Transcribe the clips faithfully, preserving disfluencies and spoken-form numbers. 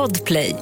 Podplay.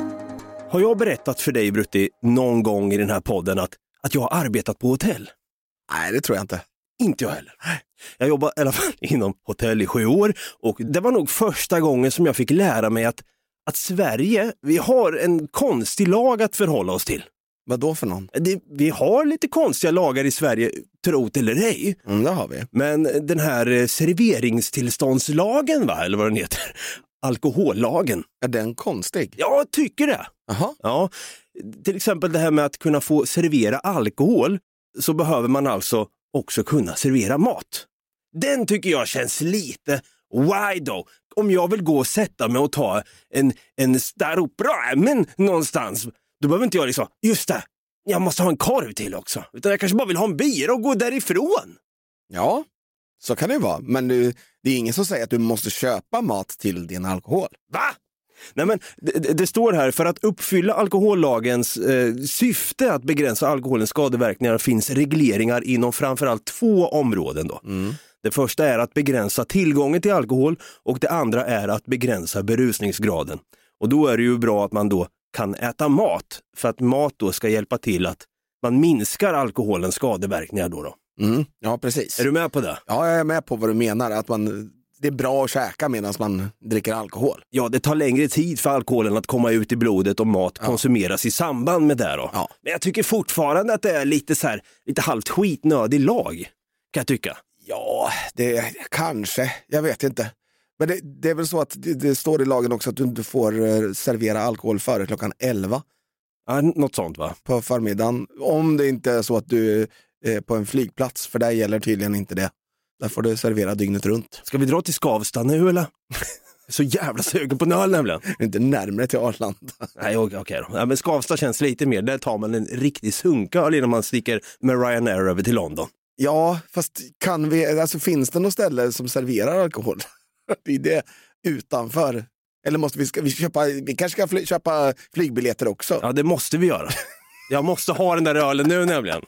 Har jag berättat för dig, Brutti, någon gång i den här podden att, att jag har arbetat på hotell? Nej, det tror jag inte. Inte jag heller. Jag jobbar i alla fall inom hotell i sju år och det var nog första gången som jag fick lära mig att, att Sverige, vi har en konstig lag att förhålla oss till. Vad då för någon? Det, vi har lite konstiga lagar i Sverige, trot eller ej. Mm, det har vi. Men den här serveringstillståndslagen, va, eller vad den heter, alkohollagen. Är den konstig? Jag tycker det. Aha. Ja, till exempel det här med att kunna få servera alkohol, så behöver man alltså också kunna servera mat. Den tycker jag känns lite why då. Om jag vill gå och sätta mig och ta en, en staropramen någonstans, då behöver inte jag liksom, just det, jag måste ha en korv till också. Utan jag kanske bara vill ha en bira och gå därifrån. Ja, så kan det ju vara. Men du, det är ingen som säger att du måste köpa mat till din alkohol. Va? Nej, men det, det står här, för att uppfylla alkohollagens eh, syfte att begränsa alkoholens skadeverkningar finns regleringar inom framförallt två områden då. Mm. Det första är att begränsa tillgången till alkohol och det andra är att begränsa berusningsgraden. Och då är det ju bra att man då kan äta mat, för att mat då ska hjälpa till att man minskar alkoholens skadeverkningar då. då. Mm. Ja, precis. Är du med på det? Ja, jag är med på vad du menar, att man... Det är bra att käka medan man dricker alkohol. Ja, det tar längre tid för alkoholen att komma ut i blodet och mat ja. konsumeras i samband med det då. Ja. Men jag tycker fortfarande att det är lite så här, lite halvt skitnödig lag, kan jag tycka. Ja, det kanske, jag vet inte. Men det, det är väl så att det, det står i lagen också att du inte får servera alkohol före klockan elva. Ja, något sånt va? På förmiddagen. Om det inte är så att du är på en flygplats, för där gäller tydligen inte det. Där får du servera dygnet runt. Ska vi dra till Skavsta nu eller? Så jävla sugen på nöl nämligen. Inte närmare till Arlanda. Nej, okej okay då. Ja, men Skavsta känns lite mer. Där tar man en riktig sunka innan man sticker med Ryanair över till London. Ja, fast kan vi, alltså finns det något ställe som serverar alkohol? Det är det utanför. Eller måste vi, ska vi köpa, vi kanske ska fly, köpa flygbiljetter också? Ja, det måste vi göra. Jag måste ha den där ölen nu nämligen.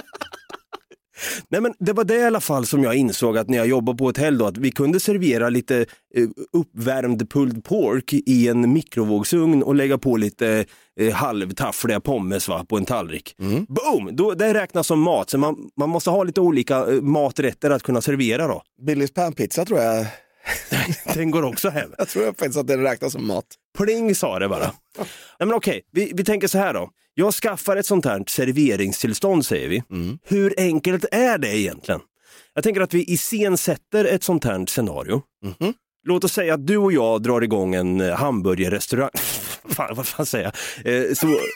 Nej, men det var det i alla fall som jag insåg att när jag jobbade på hotell då, att vi kunde servera lite eh, uppvärmd pulled pork i en mikrovågsugn och lägga på lite eh, halvtaffliga pommes va, på en tallrik. Mm. Boom! Då, det räknas som mat, så man, man måste ha lite olika eh, maträtter att kunna servera då. Billys panpizza tror jag. Den går också hem. Jag tror jag faktiskt att den räknas som mat. Pling sa det bara. Nej, men okej, vi, vi tänker så här då. Jag skaffar ett sånt här serveringstillstånd, säger vi. Mm. Hur enkelt är det egentligen? Jag tänker att vi iscensätter ett sånt här scenario. Mm-hmm. Låt oss säga att du och jag drar igång en hamburgerrestaurang. Fan, vad fan säger jag? Eh, så,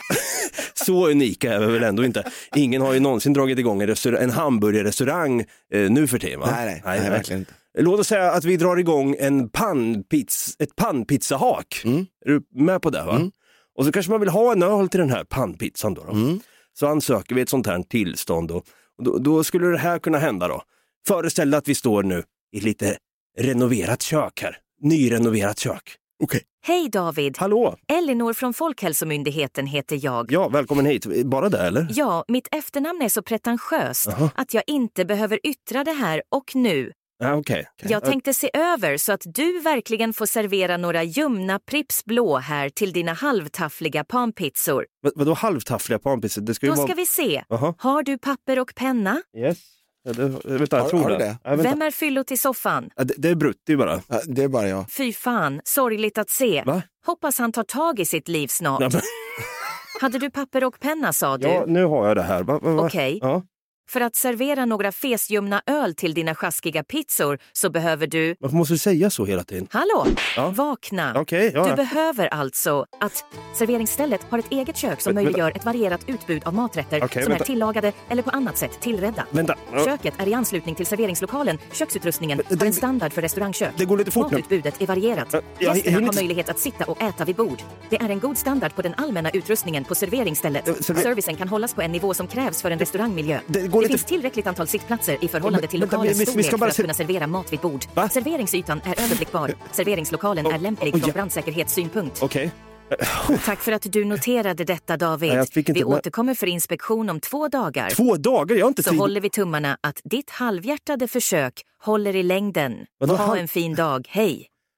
så unika är vi väl ändå inte. Ingen har ju någonsin dragit igång en, restaur- en hamburgerrestaurang eh, nu för tiden, va? Nej, nej, nej, nej, verkligen inte. Låt oss säga att vi drar igång en pannpizza, ett pannpizzahak. Mm. Är du med på det, va? Mm. Och så kanske man vill ha en öl till den här pannpizzan då. då. Mm. Så ansöker vi ett sånt här tillstånd då. Och då, då skulle det här kunna hända då. Föreställ dig att vi står nu i ett lite renoverat kök här. Nyrenoverat kök. Okej. Okay. Hej David. Hallå. Elinor från Folkhälsomyndigheten heter jag. Ja, välkommen hit. Bara det eller? Ja, mitt efternamn är så pretentiöst Aha. att jag inte behöver yttra det här och nu. Ja, okay. Okay. Jag tänkte se över så att du verkligen får servera några ljumna Pripps blå här till dina halvtaffliga panpizzor. V- vadå halvtaffliga panpizzor? Det ska Då ju vara... ska vi se. Aha. Har du papper och penna? Yes. Ja, det, vänta, jag har, tror har det. det? Ja, Vem är fyllot i soffan? Ja, det, det är Brutti bara. Ja, det är bara jag. Fy fan, sorgligt att se. Va? Hoppas han tar tag i sitt liv snart. Ja, men... Hade du papper och penna, sa du? Ja, nu har jag det här. Va, va, va? Okej. Okay. Ja. För att servera några fesljumna öl till dina sjaskiga pizzor så behöver du... Varför måste du säga så hela tiden? Hallå, ja. vakna. Okay, ja. Du behöver alltså att serveringsstället har ett eget kök som Men, möjliggör vänta. ett varierat utbud av maträtter okay, som vänta. är tillagade eller på annat sätt tillredda. Vänta. Ja. Köket är i anslutning till serveringslokalen. Köksutrustningen det, har en standard för restaurangkök. Det går lite fort. Matutbudet är varierat. Ja, jag, Gästerna jag har inte... möjlighet att sitta och äta vid bord. Det är en god standard på den allmänna utrustningen på serveringsstället. Ja, server... Servicen kan hållas på en nivå som krävs för en restaurangmiljö. Det, det, går det lite... finns tillräckligt antal sittplatser i förhållande till Vänta, lokalens vi, vi, vi storlek bara... för att kunna servera mat vid bord. Va? Serveringsytan är överblickbar. Serveringslokalen oh, är lämplig oh, från ja. brandsäkerhetssynpunkt. Okej. Okay. Tack för att du noterade detta, David. Nej, inte... Vi återkommer för inspektion om två dagar. Två dagar? Jag har inte Så tid. håller vi tummarna att ditt halvhjärtade försök håller i längden. Vadå, ha halv... en fin dag. Hej.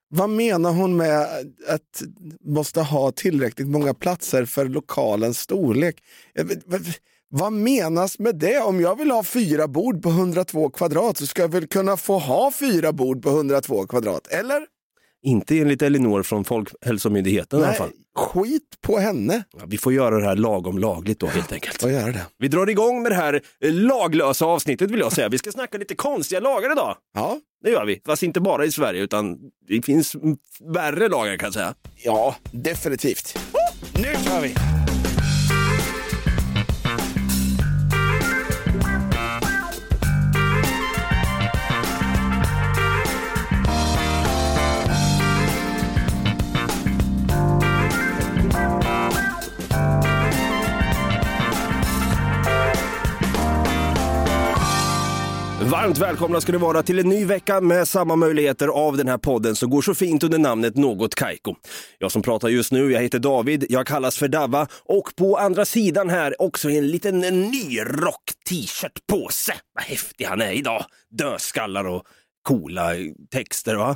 Vad menar hon med att måste ha tillräckligt många platser för lokalens storlek? Vad menas med det? Om jag vill ha fyra bord på hundratvå kvadrat så ska jag väl kunna få ha fyra bord på hundratvå kvadrat, eller? Inte enligt Elinor från Folkhälsomyndigheten. Nej, i alla fall. Skit på henne. Ja, vi får göra det här lagom lagligt då helt enkelt. Vad gör det? Vi drar igång med det här laglösa avsnittet vill jag säga. Vi ska snacka lite konstiga lagar idag. Ja. Det gör vi. Fast inte bara i Sverige utan det finns värre lagar kan jag säga. Ja, definitivt. Oh, nu kör vi! Varmt välkomna ska det vara till en ny vecka med samma möjligheter av den här podden som går så fint under namnet Något Kaiko. Jag som pratar just nu, jag heter David, jag kallas för Davva och på andra sidan här också en liten ny rock-t-shirt-påse. Vad häftig han är idag. Dödskallar och coola texter, va?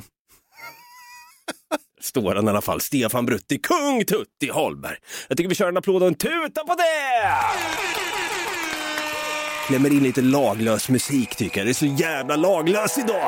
Står han i alla fall, Stefan Brutti, kung Tutti Holberg. Jag tycker vi kör en applåd och en tuta på det! Klämmer in lite laglös musik tycker jag. Det är så jävla laglös idag.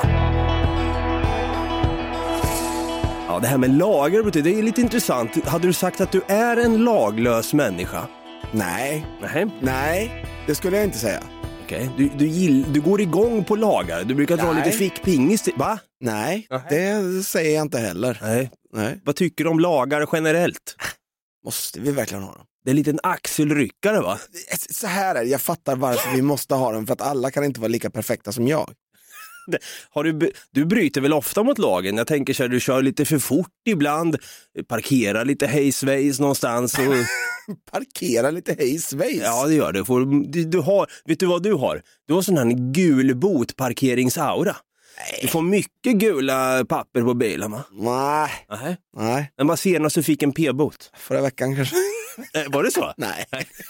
Ja, det här med lagar, det är lite intressant. Hade du sagt att du är en laglös människa? Nej. Nej, Nej, det skulle jag inte säga. Okej, okay. du, du, gill, du går igång på lagar. Du brukar dra Nej. lite fickpingis. Va? Nej, Nej, det säger jag inte heller. Nej. Nej. Vad tycker du om lagar generellt? Måste vi verkligen ha dem? Det är en liten axelryckare, va? Så här är det, jag fattar varför vi måste ha dem. För att alla kan inte vara lika perfekta som jag. Har du, du bryter väl ofta mot lagen? Jag tänker så här, du kör lite för fort ibland. Parkera lite hejsvejs någonstans. Och... Parkera lite hejsvejs? Ja, det gör det. Du, du har, vet du vad du har? Du har sån här gul botparkeringsaura. Nej. Du får mycket gula papper på bilen, va? Nej. Nej. Nej. Men vad senast du fick en p-bot? Förra veckan kanske. Var det så? Nej.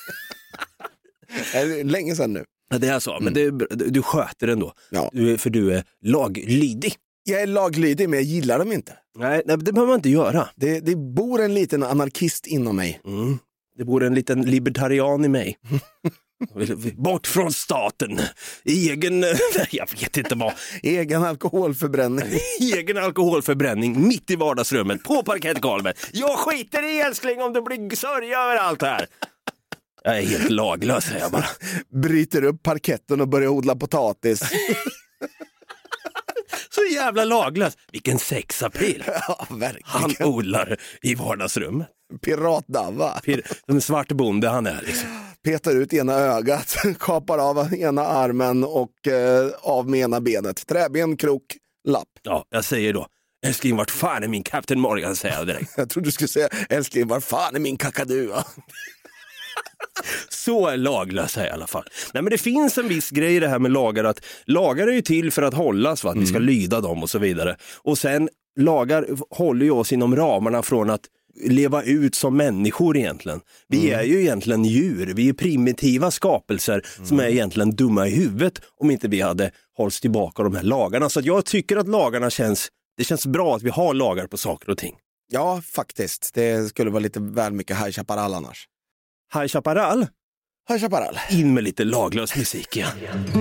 Länge sedan nu. Ja, det är så. Men det, du, du sköter ändå. Ja. Du, för du är laglydig. Jag är laglydig, men jag gillar dem inte. Nej, nej det behöver man inte göra. Det, det bor en liten anarkist inom mig. Mm. Det bor en liten libertarian i mig. Bort från staten. Egen, jag vet inte vad. Egen alkoholförbränning. Egen alkoholförbränning mitt i vardagsrummet på Parkett Karlberg. Jag skiter i älskling om det blir sörja över allt här. Jag är helt laglös, säger jag bara. Bryter upp parketten och börjar odla potatis. Så jävla laglös. Vilken sexapil. Ja, verkligen. Han odlar i vardagsrummet. Piratdava. Pir- en svart bonde han är liksom. Petar ut ena ögat, kapar av ena armen och eh, av med ena benet. Träben, krok, lapp. Ja, jag säger då. Älskling, vart fan är min Captain Morgan, säger jag direkt. Jag trodde du skulle säga, älskling, vart fan är min kakadua? Så är laglös här i alla fall. Nej, men det finns en viss grej i det här med lagar, att lagar är ju till för att hållas, va? Att mm. vi ska lyda dem och så vidare. Och sen, lagar håller ju oss inom ramarna från att leva ut som människor egentligen. Vi mm. är ju egentligen djur, vi är primitiva skapelser mm. som är egentligen dumma i huvudet om inte vi hade hållits tillbaka de här lagarna. Så att jag tycker att lagarna känns, det känns bra att vi har lagar på saker och ting. Ja, faktiskt. Det skulle vara lite väl mycket High Chaparral annars. High Chaparral? High Chaparral. In med lite laglös musik igen.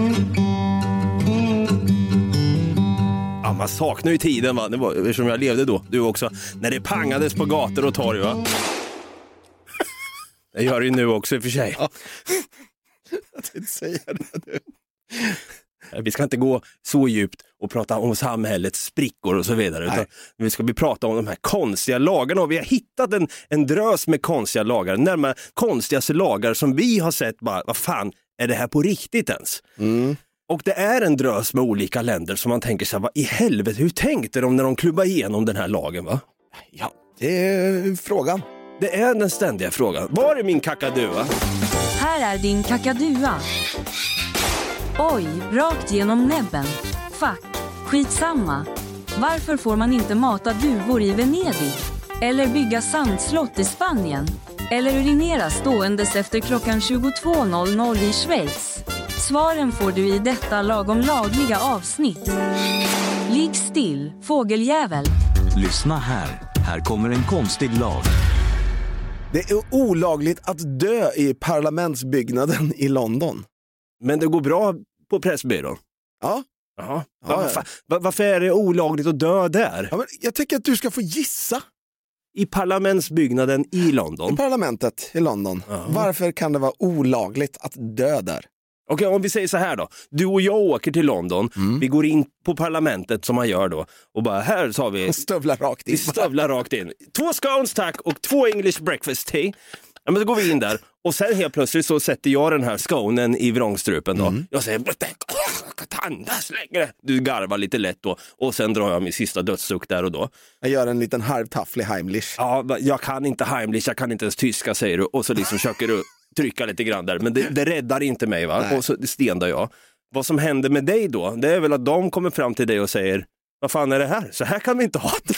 Ja, man saknar ju tiden, va? Det var som jag levde då, du också. När det pangades på gator och torg, va? Det gör det ju nu också i och för sig. Ja. Jag tänkte säga det nu. Vi ska inte gå så djupt och prata om samhällets sprickor och så vidare. Utan vi ska vi prata om de här konstiga lagarna. Och vi har hittat en, en drös med konstiga lagar. Närmare konstigaste lagar som vi har sett bara, vad fan, är det här på riktigt ens? Mm. Och det är en drös med olika länder som man tänker sig, vad i helvete, hur tänkte de när de klubbade igenom den här lagen, va? Ja, det är frågan. Det är den ständiga frågan. Var är min kakadua? Här är din kakadua. Oj, rakt genom näbben. Fuck, skitsamma. Varför får man inte mata duvor i Venedig? Eller bygga sandslott i Spanien? Eller urinera ståendes efter klockan tjugotvå noll noll i Schweiz? Svaren får du i detta lagom lagliga avsnitt. Ligg still, fågeljävel. Lyssna här. Här kommer en konstig lag. Det är olagligt att dö i parlamentsbyggnaden i London. Men det går bra på Pressbyrån. Ja. Jaha. Ja, Varför, ja. var, varför är det olagligt att dö där? Ja, men jag tycker att du ska få gissa. I parlamentsbyggnaden i London. I parlamentet i London. Jaha. Varför kan det vara olagligt att dö där? Okej, om vi säger så här då. Du och jag åker till London. Mm. Vi går in på parlamentet som man gör då. Och bara, här sa vi... Stövlar rakt in. Vi stövlar rakt in. Två scones tack och två English breakfast tea. Ja, men så går vi in där. Och sen helt plötsligt så sätter jag den här sconen i vrångstrupen då. Mm. Jag säger, jag kan andas längre. Du garvar lite lätt då. Och sen drar jag min sista dödssuck där och då. Jag gör en liten halvtafflig Heimlich. Ja, jag kan inte Heimlich, jag kan inte ens tyska säger du. Och så liksom försöker du trycka lite grann där. Men det, det räddar inte mig va. Nej. Och så stendar jag. Vad som händer med dig då, det är väl att de kommer fram till dig och säger, vad fan är det här? Så här kan vi inte ha det.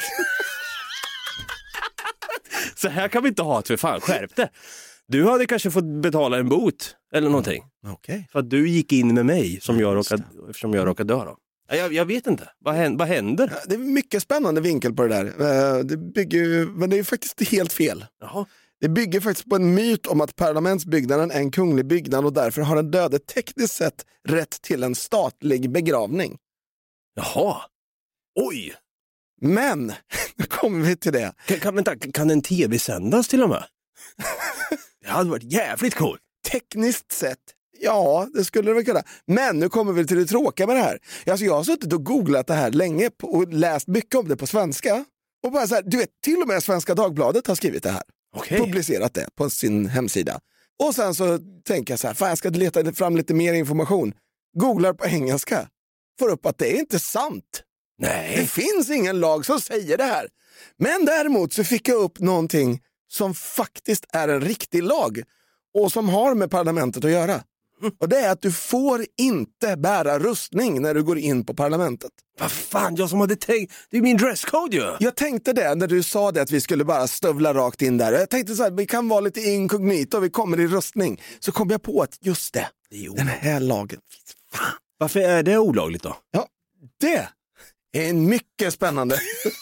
Så här kan vi inte ha det, för fan, skärp det. Du hade kanske fått betala en bot eller någonting. Okej. Okay. För att du gick in med mig som jag råkade, eftersom jag råkade dö då. Jag, jag vet inte, vad händer? Vad händer? Det är mycket spännande vinkel på det där. Det bygger ju, men det är faktiskt helt fel. Jaha. Det bygger faktiskt på en myt om att parlamentsbyggnaden är en kunglig byggnad och därför har den döde tekniskt sett rätt till en statlig begravning. Jaha, oj. Men, nu kommer vi till det. Kan, kan, vänta, kan en tv sändas till och med? Det hade varit jävligt coolt. Tekniskt sett, ja, det skulle det väl kunna. Men nu kommer vi till det tråkiga med det här. Alltså, jag har suttit och googlat det här länge på, och läst mycket om det på svenska. Och bara så här, du vet, till och med Svenska Dagbladet har skrivit det här. Okay. Publicerat det på sin hemsida. Och sen så tänker jag så här, fan jag ska leta fram lite mer information. Googlar på engelska. Får upp att det är inte sant. Nej. Det finns ingen lag som säger det här. Men däremot så fick jag upp någonting som faktiskt är en riktig lag. Och som har med parlamentet att göra. Mm. Och det är att du får inte bära rustning när du går in på parlamentet. Vad fan, jag som hade tänkt, det är min dresscode ju. Jag tänkte det när du sa det att vi skulle bara stövla rakt in där. Jag tänkte så här, vi kan vara lite inkognito, vi kommer i rustning. Så kom jag på att just det, det den här lagen. Fan. Varför är det olagligt då? Ja, det är mycket spännande.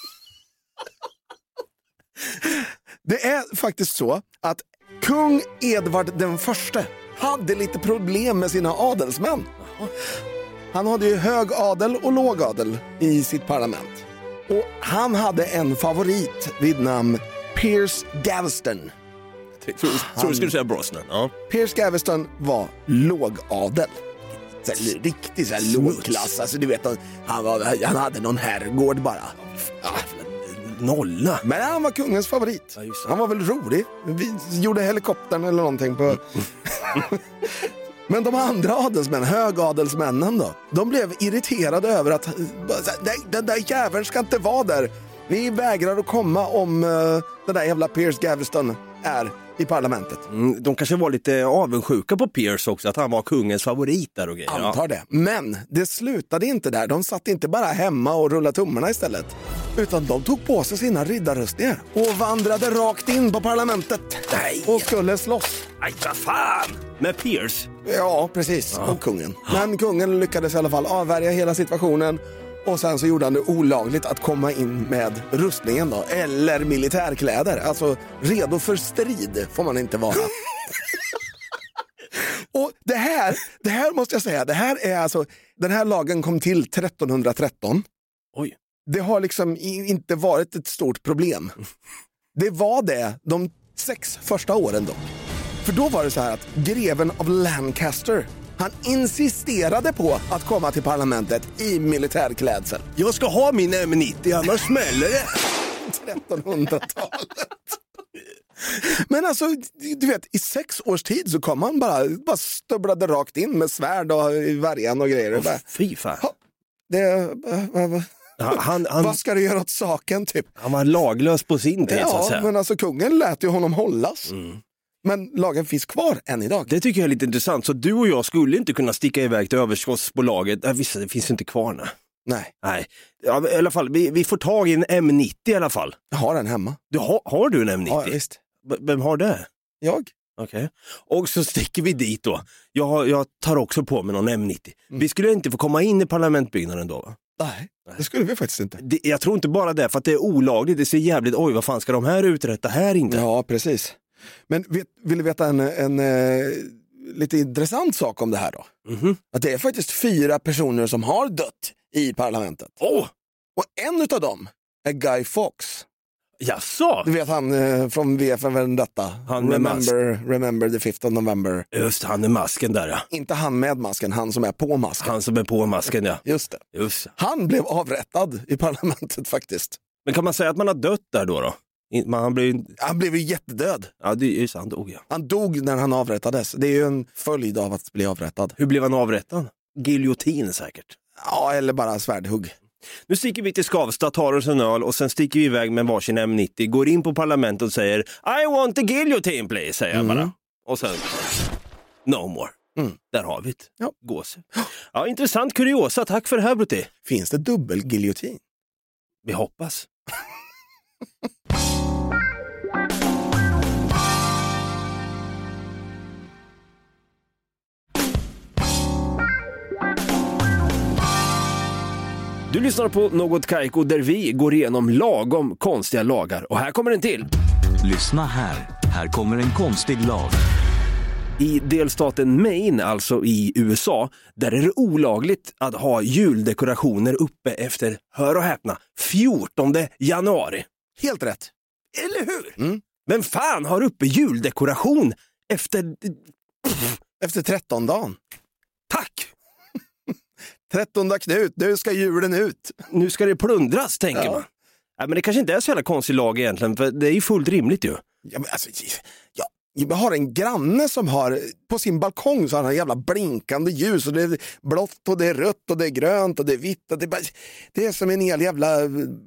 Det är faktiskt så att kung Edvard den förste hade lite problem med sina adelsmän. Han hade ju hög adel och låg adel i sitt parlament. Och han hade en favorit vid namn Piers Gaveston. Jag tror, han, tror du skulle säga Brosnan. Ja. Piers Gaveston var lågadel. Så här, riktigt så här lågklass. Alltså, du vet, han, var, han hade någon herrgård bara. Ja. Nolla. Men han var kungens favorit. Ja, han var väl rolig. Vi gjorde helikoptern eller någonting på... Men de andra adelsmännen, högadelsmännen då, de blev irriterade över att nej, den där jäveln ska inte vara där. Vi vägrar att komma om uh, den där jävla Piers Gaveston är i parlamentet. Mm, de kanske var lite avundsjuka på Piers också, att han var kungens favorit där och grejer. Antar ja. det. Men det slutade inte där. De satt inte bara hemma och rullade tummarna istället. Utan de tog på sig sina riddarrustningar och vandrade rakt in på parlamentet. Nej. Och skulle slåss. Nej, vad fan! Med Piers? Ja, precis. Ja. Och kungen. Men kungen lyckades i alla fall avvärja hela situationen. Och sen så gjorde han det olagligt att komma in med rustningen då. Eller militärkläder. Alltså redo för strid får man inte vara. Och det här, det här måste jag säga. Det här är alltså, den här lagen kom till trettonhundratretton. Oj. Det har liksom inte varit ett stort problem. Det var det de sex första åren då. För då var det så här att greven av Lancaster, han insisterade på att komma till parlamentet i militärklädsel. Jag ska ha min M nittio, annars smäller det. trettonhundratalet. Men alltså, du vet, i sex års tid så kom han bara, bara stubblade rakt in med svärd och värjan och grejer. Oh, bara, fy fan. Det, äh, äh, Han, han, vad ska du göra åt saken typ? Han var laglös på sin tid, ja, så att säga. Men alltså kungen lät ju honom hållas. Mm. Men lagen finns kvar än idag. Det tycker jag är lite intressant. Så du och jag skulle inte kunna sticka iväg till överskottsbolaget. Äh, visst, det finns inte kvar nu. Nej. Nej. Ja, i alla fall, vi, vi får tag i en M nittio i alla fall. Jag har den hemma. Du har, har du en M nittio? Ja, visst. B- vem har det? Jag. Okej. Okay. Och så sticker vi dit då. Jag, jag tar också på mig någon M nittio. Mm. Vi skulle inte få komma in i parlamentbyggnaden då, va? Nej, det skulle vi faktiskt inte. Det, jag tror inte bara det, för att det är olagligt. Det ser jävligt, oj vad fan ska de här uträtta här inte? Ja, precis. Men vet, vill du veta en, en eh, lite intressant sak om det här då? Mm-hmm. Att det är faktiskt fyra personer som har dött i parlamentet. Åh! Och en utav dem är Guy Fawkes. Jaså? Du vet han eh, från V för Vendetta. Han med remember, remember the fifth of November. Just han med masken där, ja. Inte han med masken, han som är på masken. Han som är på masken, ja. Just det. Just. Han blev avrättad i parlamentet faktiskt. Men kan man säga att man har dött där då? då? Man, han, blev... Han blev ju jättedöd. Ja, det är ju sant. Oh, ja. Han dog när han avrättades. Det är ju en följd av att bli avrättad. Hur blev han avrättad? Giljotin säkert. Ja, eller bara svärdhugg. Nu sticker vi till Skavsta, tar oss en öl och sen sticker vi iväg med varsin M nittio, går in på parlamentet och säger I want a guillotine please, säger jag Mm. bara. Och sen no more. Mm. Där har vi det. Ja. Gås. Ja, intressant kuriosa. Tack för det här, Brutti. Finns det dubbelgiljotin? Vi hoppas. Du lyssnar på Något Kaiko där vi går igenom lagom konstiga lagar. Och här kommer en till. Lyssna här. Här kommer en konstig lag. I delstaten Maine, alltså i U S A, där är det olagligt att ha juldekorationer uppe efter, hör och häpna, fjortonde januari. Helt rätt. Eller hur? Mm. Men fan har uppe juldekoration efter... Efter trettondagen. Tack! trettonde Knut, nu ska julen ut. Nu ska det plundras, tänker Ja. man. Ja, men det kanske inte är så jävla konstig lag egentligen, för det är ju fullt rimligt ju. Ja, men alltså, ja, jag har en granne som har, på sin balkong så har han en jävla blinkande ljus och det är blått och det är rött och det är grönt och det är vitt och det är, bara, det är som en hel jävla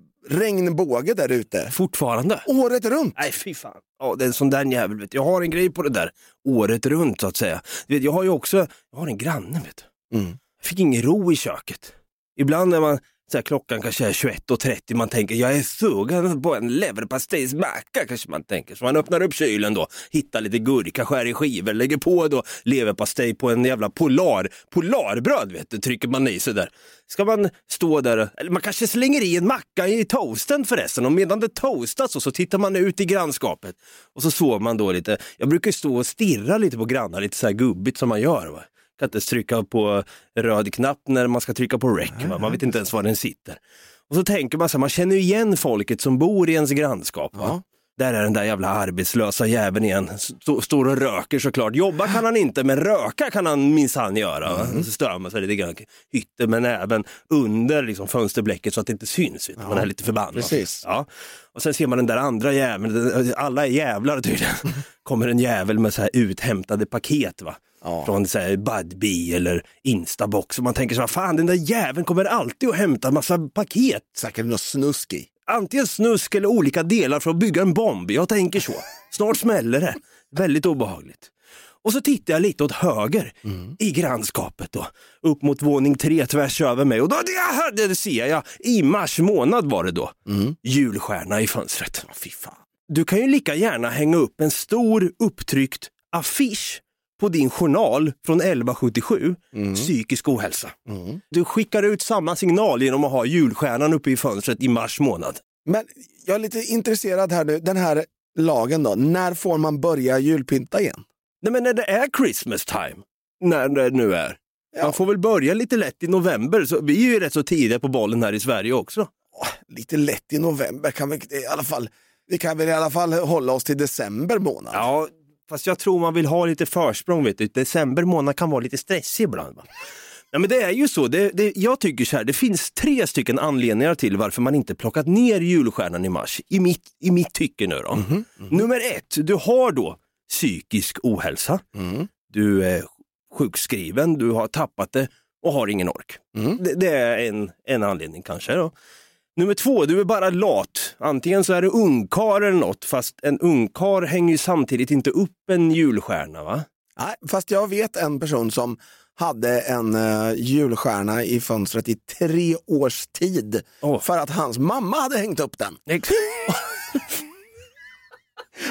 regnbåge där ute. Fortfarande. Året runt. Nej, fy fan. Ja, det är en sån där jävel, vet du. Jag har en grej på det där året runt, så att säga. Du vet, jag har ju också, jag har en granne, vet du. Mm. Jag fick ingen ro i köket. Ibland när man, så här, klockan kanske är tjugoett och trettio, man tänker, jag är sugen på en leverpastejsmacka, kanske man tänker. Så man öppnar upp kylen då, hittar lite gurka, skär i skivor, lägger på då leverpastej på en jävla polar, polarbröd, vet du, trycker man i sig där. Ska man stå där, eller man kanske slänger i en macka i toasten förresten, och medan det toastas så, så tittar man ut i grannskapet. Och så sover man då lite, jag brukar stå och stirra lite på grannar, lite så här gubbigt som man gör, va. Kan inte trycka på röd knapp när man ska trycka på rec, va? Man vet inte ens var den sitter. Och så tänker man så här, man känner ju igen folket som bor i ens grannskap, va? Ja. Där är den där jävla arbetslösa jäveln igen. St- står och röker såklart. Jobba kan han inte, men röka kan han minsann göra. Va? Mm. Så stör man sig lite grann. Hytter, men även under liksom, fönsterblecket så att det inte syns. Ja. Man är lite förbannad. Precis. Ja. Och sen ser man den där andra jäveln. Alla är jävlar tydligen. Kommer en jävel med så här uthämtade paket, va? Ja. Från så här Budbee eller Instabox. Och man tänker så här, fan den där jäveln kommer alltid att hämta massa paket. Säkert något snusk i. Antingen snusk eller olika delar för att bygga en bomb. Jag tänker så. Snart smäller det. Väldigt obehagligt. Och så tittar jag lite åt höger mm. i grannskapet då. Upp mot våning tre tvärs över mig. Och då det, det ser jag. I mars månad var det då. Mm. Julstjärna i fönstret. Oh, fy fan. Du kan ju lika gärna hänga upp en stor upptryckt affisch på din journal från elva sjuttiosju, mm. psykisk ohälsa. Mm. Du skickar ut samma signal genom att ha julstjärnan uppe i fönstret i mars månad. Men jag är lite intresserad här nu, den här lagen då, när får man börja julpynta igen? Nej, men när det är Christmas time, när det nu är. Ja. Man får väl börja lite lätt i november, så vi är ju rätt så tidiga på bollen här i Sverige också. Åh, lite lätt i november kan vi i alla fall, vi kan väl i alla fall hålla oss till december månad. Ja, fast jag tror man vill ha lite försprång, vet du. December månad kan vara lite stressig ibland, va? Ja, men det är ju så. Det, det, jag tycker så här, det finns tre stycken anledningar till varför man inte plockat ner julstjärnan i mars. I mitt, i mitt tycke nu då. Mm-hmm, mm-hmm. Nummer ett, du har då psykisk ohälsa. Mm. Du är sjukskriven, du har tappat det och har ingen ork. Mm. Det, det är en, en anledning kanske då. Nummer två, du är bara lat. Antingen så är du ungkar eller något, fast en ungkar hänger ju samtidigt inte upp en julstjärna, va? Nej, fast jag vet en person som hade en uh, julstjärna i fönstret i tre års tid. Oh. För att hans mamma hade hängt upp den.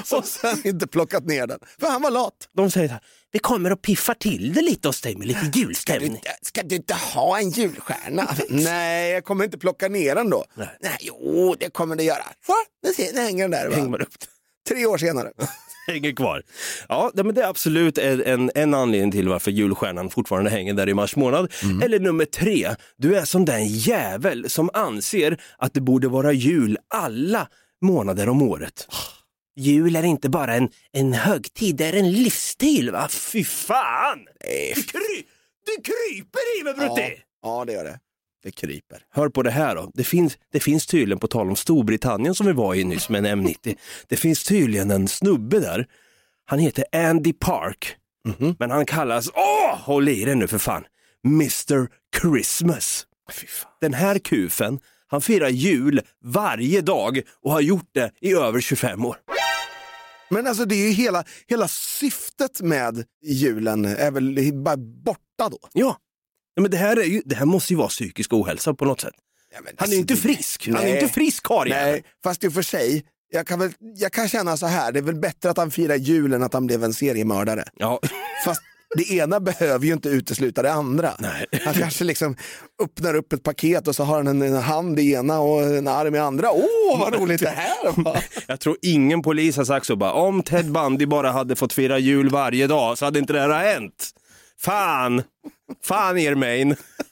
och sen inte plockat ner den. För han var lat. De säger så här, vi kommer att piffa till det lite hos dig med lite julstämning. Ska, ska du inte ha en julstjärna? Nej, jag kommer inte plocka ner den då. Nej, Nej jo, det kommer det göra. Så, nu ser, nu hänger den där. Va? hänger man upp. Tre år senare. Hänger kvar. Ja, men det är absolut en, en anledning till varför julstjärnan fortfarande hänger där i mars månad. Mm. Eller nummer tre, du är som den jävel som anser att det borde vara jul alla månader om året. Jul är inte bara en, en högtid, det är en livsstil, va? Fy fan! Du, kry, du kryper i mig, Brutti! Ja, ja, det gör det. Det kryper. Hör på det här då. Det finns, det finns tydligen, på tal om Storbritannien som vi var i nyss med en M nittio. Det finns tydligen en snubbe där. Han heter Andy Park. Mm-hmm. Men han kallas, åh, håll i det nu för fan, mister Christmas. Fy fan. Den här kufen, han firar jul varje dag och har gjort det i över tjugofem år. Men alltså det är ju hela, hela syftet med julen är väl bara borta då? Ja. Ja, men det här, är ju, det här måste ju vara psykisk ohälsa på något sätt. Ja, men han är ju inte frisk. Nej. Han är inte frisk, Karin. Nej, fast i och för sig, jag kan, väl, jag kan känna så här, det är väl bättre att han firar julen än att han blev en seriemördare. Ja. Fast det ena behöver ju inte utesluta det andra. Nej. Han kanske liksom öppnar upp ett paket och så har han en, en hand i ena och en arm i andra. Åh, vad roligt det här var. Jag tror ingen polis har sagt så bara, om Ted Bundy bara hade fått fira jul varje dag så hade inte det här hänt. Fan, fan er main.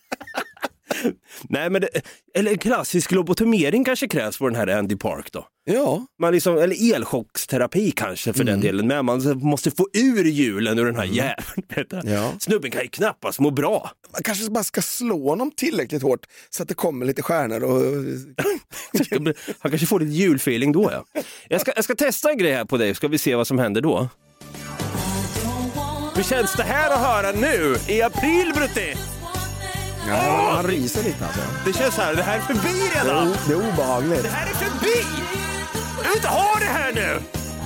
Nej, men det, eller klassisk lobotomering kanske krävs på den här Andy Park då. Ja. Man liksom, eller elchocksterapi kanske för mm. den delen. Men man måste få ur julen ur den här mm. jäveln. Ja. Snubben kan ju knappast må bra. Man kanske bara ska slå honom tillräckligt hårt så att det kommer lite stjärnor. Och... Han kanske får lite julfeeling då, ja. Jag ska, jag ska testa en grej här på dig, ska vi se vad som händer då. Hur känns det här att höra nu i april, Brutti? Ja, han ryser lite alltså. Det känns så här, det här är förbi redan. Det är, det är obehagligt. Det här är förbi! Jag vill inte ha det här nu!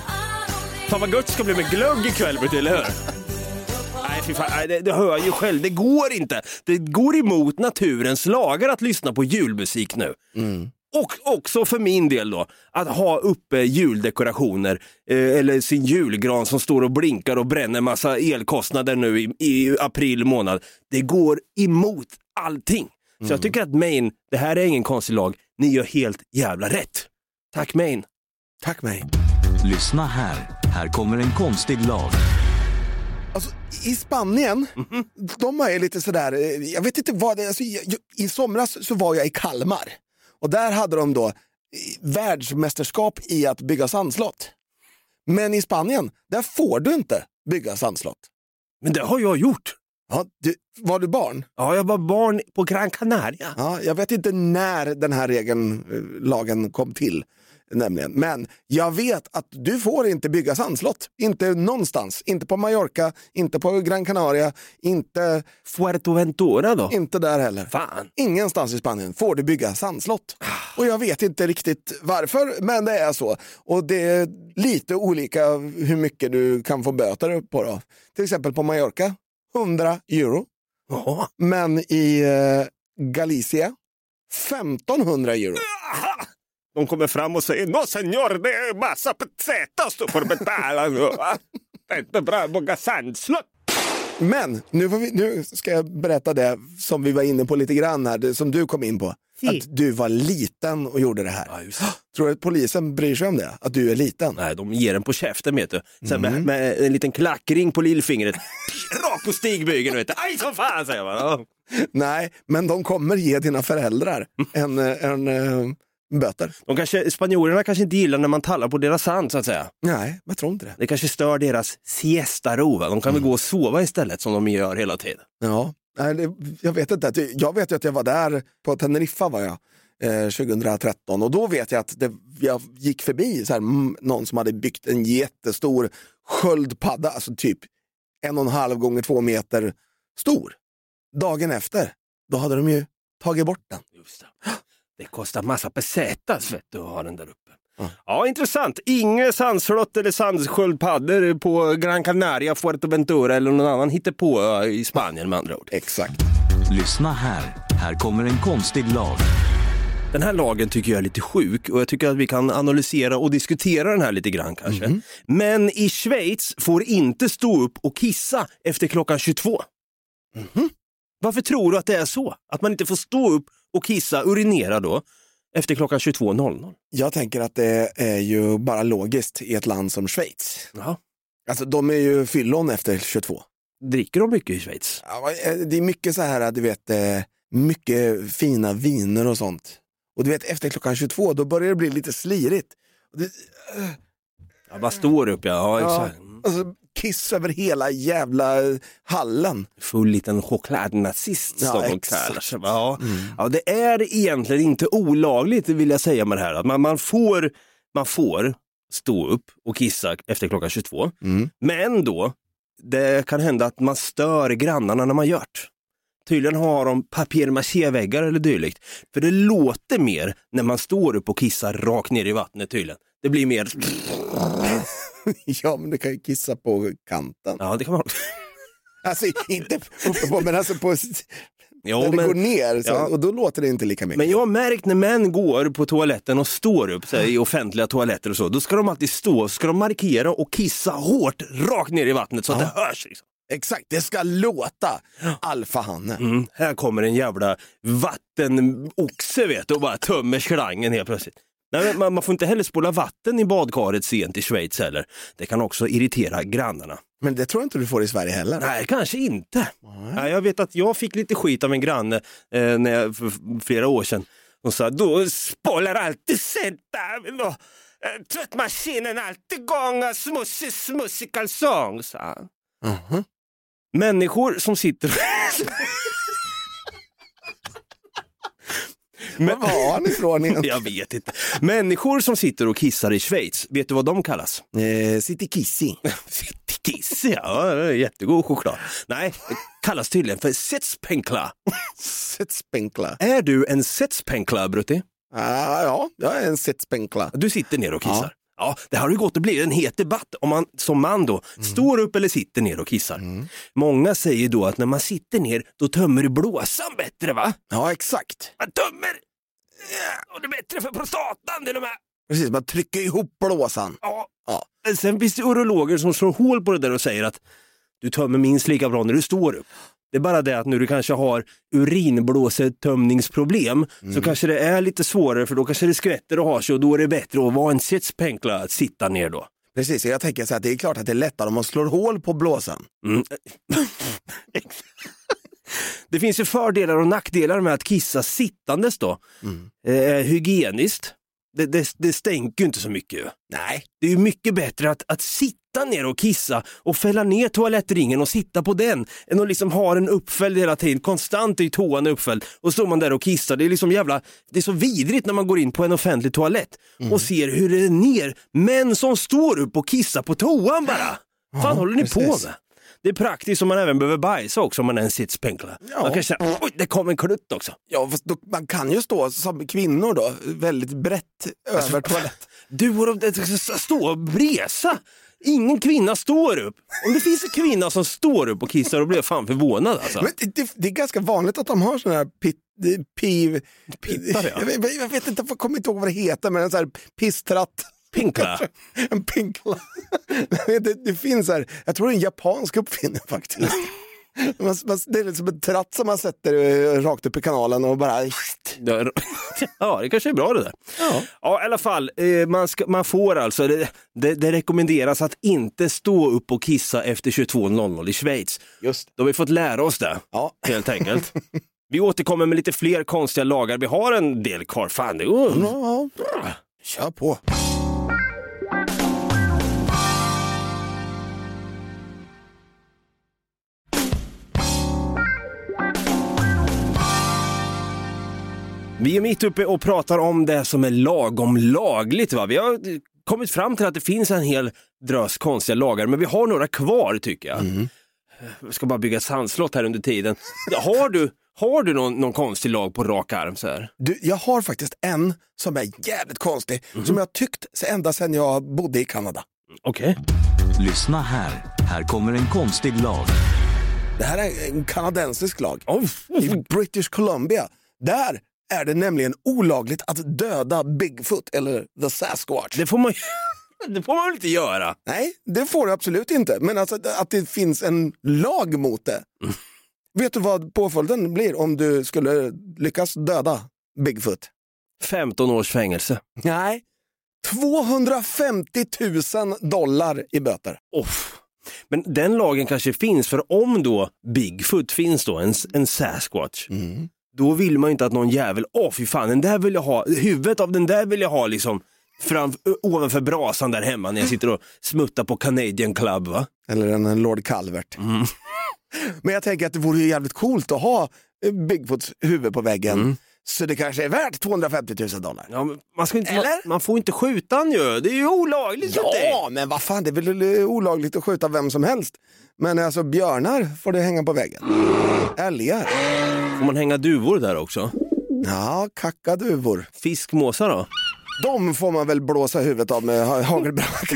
Fan vad gott ska bli med glögg ikväll, Brutti, eller hur? Nej, fy fan, det, det hör ju själv, det går inte. Det går emot naturens lagar att lyssna på julmusik nu. Mm. Och också för min del då, att ha uppe juldekorationer eh, eller sin julgran som står och blinkar och bränner massa elkostnader nu i, i april månad. Det går emot allting. Så mm. jag tycker att Maine, det här är ingen konstig lag. Ni gör helt jävla rätt. Tack Maine. Tack Maine. Lyssna här. Här kommer en konstig lag. Alltså, i Spanien, mm-hmm. de är lite sådär, jag vet inte vad det är. Alltså, jag, i somras så var jag i Kalmar. Och där hade de då världsmästerskap i att bygga sandslott. Men i Spanien, där får du inte bygga sandslott. Men det har jag gjort. Ja, du, var du barn? Ja, jag var barn på Gran Canaria. Ja, jag vet inte när den här regeln, lagen kom till. Nämligen. Men jag vet att du får inte bygga sandslott. Inte någonstans. Inte på Mallorca, inte på Gran Canaria, inte... Fuerteventura då? Inte där heller. Fan. Ingenstans i Spanien får du bygga sandslott. Och jag vet inte riktigt varför, men det är så. Och det är lite olika hur mycket du kan få böter på då. Till exempel på Mallorca, hundra euro. Oh. Men i eh, Galicia, femtonhundra euro. De kommer fram och säger, no senor, det är massa pesetas du får betala. Det är inte bra att bygga sandslott. Men nu, får vi, nu ska jag berätta det som vi var inne på lite grann här, det som du kom in på. Si. Att du var liten och gjorde det här. Ja, just det. Tror du att polisen bryr sig om det? Att du är liten? Nej, de ger den på käften, vet du. Sen mm. med, med en liten klackring på lillfingret. Rakt på stigbygeln, vet du. Aj, som fan, säger man. Ja. Nej, men de kommer ge dina föräldrar en... en, en böter. De kanske, spanjorerna kanske inte gillar när man tallar på deras sand, så att säga. Nej, jag tror inte det. Det kanske stör deras siesta-ro, va? De kan mm. väl gå och sova istället som de gör hela tiden. Ja, nej, det, jag vet inte. Jag vet ju att jag var där på Teneriffa var jag eh, tjugohundratretton och då vet jag att det, jag gick förbi så här, någon som hade byggt en jättestor sköldpadda, alltså typ en och en halv gånger två meter stor. Dagen efter, då hade de ju tagit bort den. Just det. Det kostar massa pesetas, vet du, att ha den där uppe. Mm. Ja, intressant. Inga sandslott eller sandsköldpaddor på Gran Canaria, Fuerteventura eller någon annan hittar på i Spanien med andra ord. Exakt. Lyssna här. Här kommer en konstig lag. Den här lagen tycker jag är lite sjuk och jag tycker att vi kan analysera och diskutera den här lite grann kanske. Mm. Men i Schweiz får inte stå upp och kissa efter klockan tjugotvå. Mm. Varför tror du att det är så? Att man inte får stå upp och kissa, urinera då, efter klockan tjugotvå noll noll? Jag tänker att det är ju bara logiskt i ett land som Schweiz. Jaha. Alltså de är ju fyllon efter tjugotvå. Dricker de mycket i Schweiz? Ja, det är mycket så här, du vet, mycket fina viner och sånt. Och du vet, efter klockan tjugotvå då börjar det bli lite slirigt. Det, ja, bara står upp, ja. Ja, exakt. Ja, alltså, kiss över hela jävla hallen. Full liten chokladnazist ja, som de kallar sig. Ja. Mm. Ja, det är egentligen inte olagligt, vill jag säga med det här. Att man, man, får, man får stå upp och kissa efter klockan tjugotvå. Mm. Men då, det kan hända att man stör grannarna när man gör det. Tydligen har de papier-maché-väggar eller dylikt. För det låter mer när man står upp och kissar rakt ner i vattnet tydligen. Det blir mer... Ja, men du kan ju kissa på kanten. Ja, det kan man. Alltså inte uppe på, men alltså på... Jo, när det men, går ner, så, ja. och då låter det inte lika mycket. Men jag har märkt när män går på toaletten och står upp så här, i offentliga toaletter och så, då ska de alltid stå, ska de markera och kissa hårt rakt ner i vattnet så att ja. det hörs. Liksom. Exakt, det ska låta alfahanne. Mm, här kommer en jävla vattenoxe, vet du, och bara tömmer slangen helt plötsligt. Nej, man, man får inte heller spola vatten i badkaret sent i Schweiz heller. Det kan också irritera grannarna. Men det tror jag inte du får i Sverige heller. Nej, kanske inte. Nej, jag vet att jag fick lite skit av en granne eh, när jag, för flera år sedan. Hon sa, då spolar alltid sent där. Eh, tvättmaskinen alltid gånger smussig, smussig kalsong. Så. Uh-huh. Människor som sitter... Men vad har ni ifrån igen? Jag vet inte. Människor som sitter och kissar i Schweiz, vet du vad de kallas? Eh, City Kissy. City Kissy, ja, jättegod choklad. Nej, det kallas tydligen för Sitzpinkler. Sitzpinkler. Är du en Sitzpinkler, Brutti? Ah, ja, jag är en Sitzpinkler. Du sitter ner och kissar. Ja. Ja, det har ju gått att bli en het debatt om man som man då mm. står upp eller sitter ner och kissar. Mm. Många säger då att när man sitter ner, då tömmer du blåsan bättre, va? Ja, exakt. Man tömmer, ja, och det är bättre för prostatan till och med. Precis, man trycker ihop blåsan. Ja. Ja. Sen finns det urologer som slår hål på det där och säger att du tömmer minst lika bra när du står upp. Det är bara det att när du kanske har urinblåsetömningsproblem mm. så kanske det är lite svårare, för då kanske det skvätter och har sig, och då är det bättre att vara en sitzpinkler att sitta ner då. Precis, jag tänker så att det är klart att det är lättare om man slår hål på blåsan. Mm. Det finns ju fördelar och nackdelar med att kissa sittandes då. Mm. Eh, hygieniskt. Det, det, det stänker ju inte så mycket. Nej, det är ju mycket bättre att, att sitta ner och kissa och fälla ner toalettringen och sitta på den än att liksom ha en uppfälld hela tiden, konstant i toan uppfälld, och står man där och kissar. Det är liksom jävla, det är så vidrigt när man går in på en offentlig toalett mm. och ser hur det är ner män som står upp och kissar på toan bara. Vad fan håller ni precis. på med? Det är praktiskt om man även behöver bajsa också om man är en sitzpinkler. Ja. Man kan säga, oj, det kom en klutt också. Ja, fast då, man kan ju stå som kvinnor då, väldigt brett alltså, över toalett. Du borde stå och bresa. Ingen kvinna står upp. Om det finns en kvinna som står upp och kissar, då blir jag fan förvånad alltså. Men det, det, det är ganska vanligt att de har sådana här pit, piv... Pittar, ja. jag, jag, jag vet inte, jag kommer inte ihåg vad det heter, men en sån här pisstratt. Pinkla. En pinkla. det, det finns här, jag tror det är en japansk uppfinning faktiskt. Man, man, det är liksom en tratt som man sätter uh, rakt upp i kanalen och bara... Ja, det kanske är bra det där. Ja, ja i alla fall, eh, man, ska, man får alltså, det, det, det rekommenderas att inte stå upp och kissa efter tjugotvå noll noll i Schweiz. Just. Då har vi fått lära oss det, ja. Helt enkelt. Vi återkommer med lite fler konstiga lagar. Vi har en del kvar, fan det. Uh. Ja, kör på. Vi är mitt uppe och pratar om det som är lagom lagligt, va? Vi har kommit fram till att det finns en hel drös konstiga lagar, men vi har några kvar tycker jag. Mm. Jag ska bara bygga ett sandslott här under tiden. Har du, har du någon, någon konstig lag på rak arm så här? Du, jag har faktiskt en som är jävligt konstig, mm. som jag har tyckt ända sedan jag bodde i Kanada. Okej. Okay. Lyssna här, här kommer en konstig lag. Det här är en kanadensisk lag. Oh. I British Columbia. Där är det nämligen olagligt att döda Bigfoot eller The Sasquatch. Det får man det får man väl inte göra? Nej, det får du absolut inte. Men alltså att det finns en lag mot det. Mm. Vet du vad påföljden blir om du skulle lyckas döda Bigfoot? femton års fängelse. Nej, tvåhundrafemtio tusen dollar i böter. Off. Men den lagen kanske finns, för om då Bigfoot finns då, en, en Sasquatch, mm. då vill man inte att någon jävel, åh oh, fy fan, den där vill jag ha, huvudet av den där vill jag ha liksom fram, ovanför brasan där hemma när jag sitter och smuttar på Canadian Club, va? Eller en, en Lord Calvert. Mm. Men jag tänker att det vore ju jävligt coolt att ha Bigfoots huvud på väggen. Mm. Så det kanske är värt tvåhundrafemtio tusen dollar. Ja, men man, ska inte, man, man får inte skjuta han ju. Det är ju olagligt. Ja, det. Men vad fan, det är väl olagligt att skjuta vem som helst. Men alltså björnar får det hänga på väggen. Älgar. Får man hänga duvor där också? Ja, kackaduvor. Fiskmåsar då? De får man väl blåsa huvudet av med hagelbrak.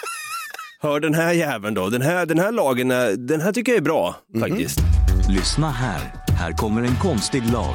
Hör den här jäveln då. Den här, den här lagen, den här tycker jag är bra, mm-hmm. faktiskt. Lyssna här. Här kommer en konstig lag.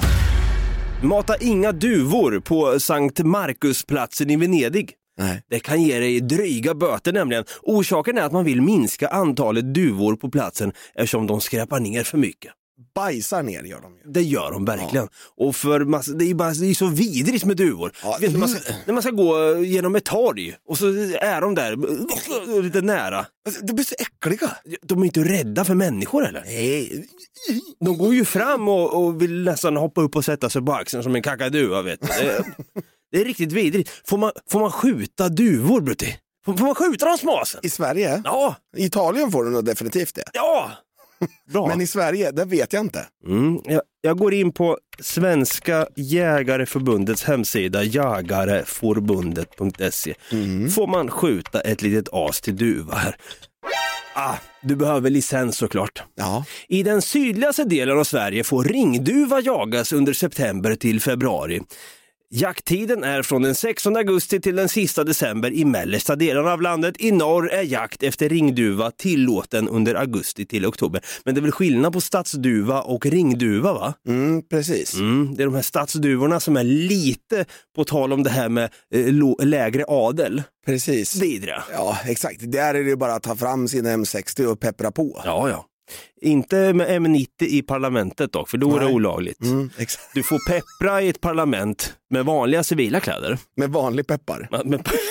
Mata inga duvor på Sankt Markusplatsen i Venedig. Nej. Det kan ge dig dryga böter nämligen. Orsaken är att man vill minska antalet duvor på platsen eftersom de skräpar ner för mycket. Bajsar ner gör de ju. Det gör de verkligen. Ja. Och för massa, det är bara det är så vidrigt med duvor. Ja. Vet, när, man ska, när man ska gå genom ett torg och så är de där lite nära. De blir så äckliga. De är inte rädda för människor eller? Nej. De går ju fram och, och vill nästan hoppa upp och sätta sig på axeln som en kakadua, vet du. Det, det är riktigt vidrigt. Får man, får man skjuta duvor, Brutti? Får, får man skjuta de smasen? I Sverige? Ja. I Italien får du nog definitivt det. Ja. Bra. Men i Sverige, det vet jag inte. Mm, jag, jag går in på Svenska Jägareförbundets hemsida jägareförbundet punkt se. Mm. Får man skjuta ett litet as till duva här? Ah, du behöver licens såklart. Ja. I den sydligaste delen av Sverige får ringduva jagas under september till februari. Jakttiden är från den sextonde augusti till den sista december i mellersta delen av landet. I norr är jakt efter ringduva tillåten under augusti till oktober. Men det är väl skillnad på stadsduva och ringduva, va? Mm, precis. Mm, det är de här stadsduvorna som är lite på tal om det här med eh, lägre adel. Precis. Vidra. Ja, exakt. Där är det bara att ta fram sin M sextio och peppra på. Ja, ja. Inte med M nittio i parlamentet dock, för då Nej. är det olagligt. Mm, exakt. Du får peppra i ett parlament med vanliga civila kläder. Med vanlig peppar. Med, med pe-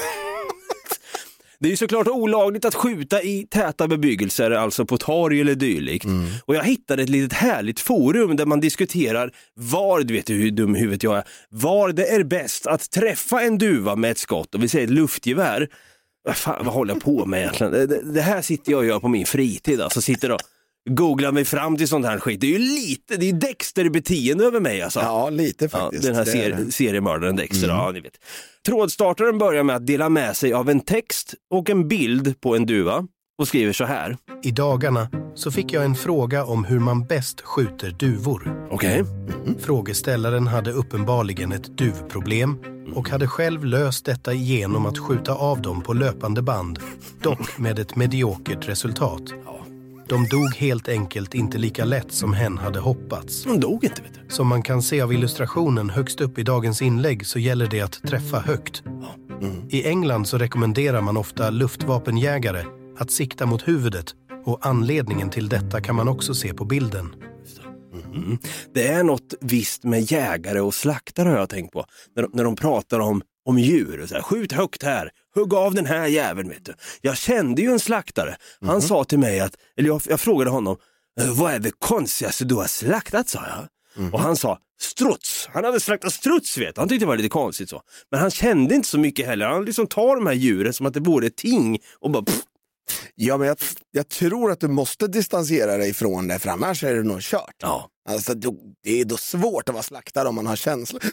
det är ju såklart olagligt att skjuta i täta bebyggelser, alltså på torg eller dylikt. Mm. Och jag hittade ett litet härligt forum där man diskuterar var, du vet hur dum huvudet jag är, var det är bäst att träffa en duva med ett skott, och vi säger ett luftgevär. Vad fan, vad håller jag på med egentligen? Det, det här sitter jag och gör på min fritid, alltså sitter då googlar mig fram till sånt här skit. Det är ju lite, det är Dexter-beteende över mig alltså. Ja, lite faktiskt. Ja, den här ser- seriemördaren Dexter, mm. ja, ni vet. Trådstartaren börjar med att dela med sig av en text och en bild på en duva och skriver så här. I dagarna så fick jag en fråga om hur man bäst skjuter duvor. Okej. Okay. Mm. Frågeställaren hade uppenbarligen ett duvproblem och hade själv löst detta genom att skjuta av dem på löpande band, dock med ett mediokert resultat. De dog helt enkelt inte lika lätt som hen hade hoppats. De dog inte, vet du. Som man kan se av illustrationen högst upp i dagens inlägg så gäller det att träffa högt. Mm. I England så rekommenderar man ofta luftvapenjägare att sikta mot huvudet, och anledningen till detta kan man också se på bilden. Mm. Det är något visst med jägare och slaktare har jag tänkt på. När de, när de pratar om, om djur och så här, skjut högt här, hugg av den här jäveln, vet du. Jag kände ju en slaktare. Han mm. sa till mig att, eller jag, jag frågade honom, vad är det konstigaste du har slaktat, sa jag. Mm. Och han sa, struts. Han hade slaktat struts, vet du. Han tyckte det var lite konstigt så. Men han kände inte så mycket heller. Han liksom tar de här djuren som att det vore ett ting och bara pff. Ja, men jag, jag tror att du måste distansera dig från det, för annars är det nog kört. Ja. Alltså, det är då svårt att vara slaktare om man har känslor.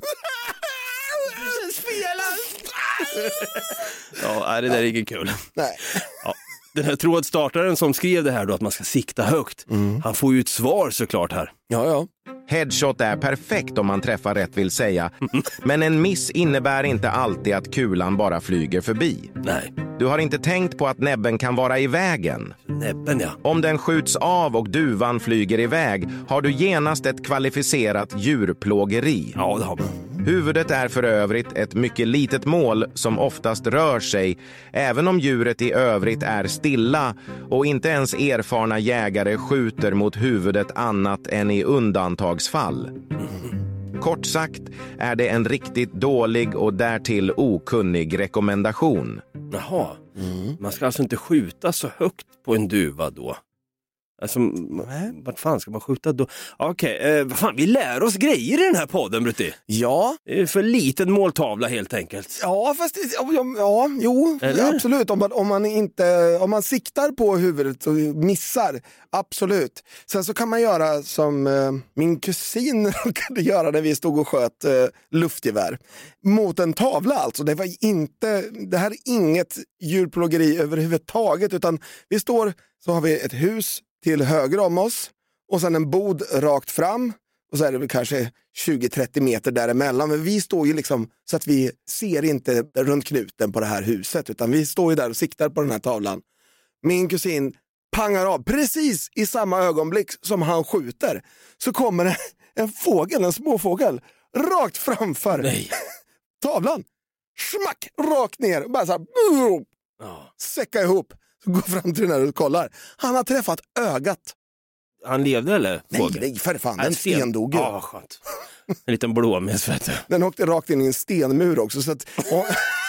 Ja, det där är inte kul. Nej. Ja. Den här trådstartaren som skrev det här då, att man ska sikta högt, mm. han får ju ett svar såklart här. Ja, ja. Headshot är perfekt om man träffar rätt, vill säga. Men en miss innebär inte alltid att kulan bara flyger förbi. Nej. Du har inte tänkt på att näbben kan vara i vägen. Näbben, ja. Om den skjuts av och duvan flyger iväg har du genast ett kvalificerat djurplågeri. Ja, det har man. Huvudet är för övrigt ett mycket litet mål som oftast rör sig, även om djuret i övrigt är stilla och inte ens erfarna jägare skjuter mot huvudet annat än i undantagsfall. Kort sagt är det en riktigt dålig och därtill okunnig rekommendation. Jaha, mm. Man ska alltså inte skjuta så högt på en duva då? Alltså, vart fan ska man skjuta då? Okej, okay, eh, fan, vi lär oss grejer i den här podden, Brutti. Ja. Det är för liten måltavla helt enkelt. Ja, fast ja, ja jo, Eller? absolut. Om man, om, man inte, om man siktar på huvudet och missar, absolut. Sen så kan man göra som eh, min kusin kunde göra när vi stod och sköt eh, luftgevär. Mot en tavla alltså. Det var inte, det här är inget djurplågeri överhuvudtaget, utan vi står, så har vi ett hus till höger om oss och sen en bod rakt fram och så är det väl kanske tjugo till trettio meter däremellan, men vi står ju liksom så att vi ser inte runt knuten på det här huset, utan vi står ju där och siktar på den här tavlan. Min kusin pangar av precis i samma ögonblick som han skjuter, så kommer det en fågel, en småfågel rakt framför Nej. tavlan, smack, rakt ner, bara så här, boom, oh. säcka ihop. Så går fram till den här och kollar. Han har träffat ögat. Han levde eller? Nej, nej för fan. Den stendog ju. Ja, skönt. En liten blåmes, vet du. Den åkte rakt in i en stenmur också. Så att, och,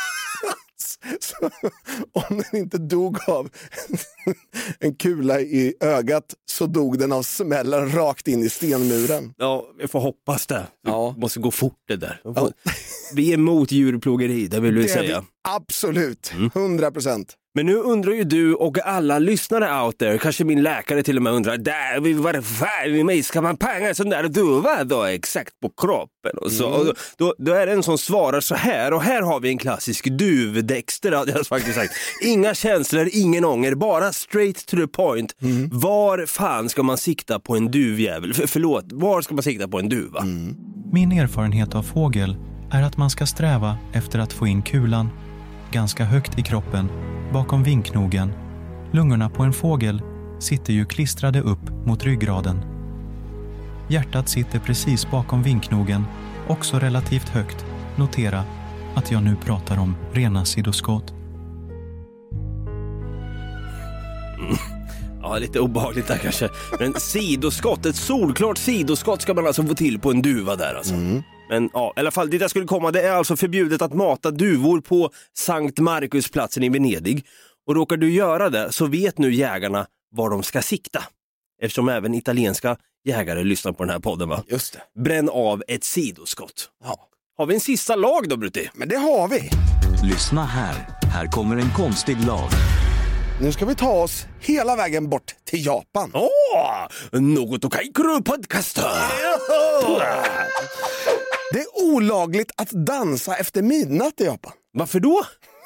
så, om den inte dog av en kula i ögat, så dog den av smällen rakt in i stenmuren. Ja, vi får hoppas det. Vi ja. måste gå fort det där. Ja. Vi är emot djurplågeri, det vill vi det säga. Absolut, hundra procent. Men nu undrar ju du och alla lyssnare out there, kanske min läkare till och med undrar, där, vad fan med mig, ska man panga sån där duva då exakt på kroppen? Och så, mm. och då, då är det en som svarar så här, och här har vi en klassisk duvdexter, hade jag faktiskt sagt. Inga känslor, ingen ånger, bara straight to the point. Mm. Var fan ska man sikta på en duvjävel? För, förlåt, var ska man sikta på en duva? Mm. Min erfarenhet av fågel är att man ska sträva efter att få in kulan ganska högt i kroppen, bakom vinknogen. Lungorna på en fågel sitter ju klistrade upp mot ryggraden. Hjärtat sitter precis bakom vinknogen, också relativt högt. Notera att jag nu pratar om rena sidoskott. Mm. Ja, lite obehagligt där kanske. Men sidoskott, ett solklart sidoskott ska man alltså få till på en duva där alltså. Mm. Men ja, i alla fall, det jag skulle komma, det är alltså förbjudet att mata duvor på Sankt Markusplatsen i Venedig. Och råkar du göra det, så vet nu jägarna var de ska sikta. Eftersom även italienska jägare lyssnar på den här podden, va? Just det. Bränn av ett sidoskott. Ja. Har vi en sista lag då, Brutti? Men det har vi. Lyssna här. Här kommer en konstig lag. Nu ska vi ta oss hela vägen bort till Japan. Åh! Oh, något okaikuru podcaster! Det är olagligt att dansa efter midnatt i Japan. Varför då?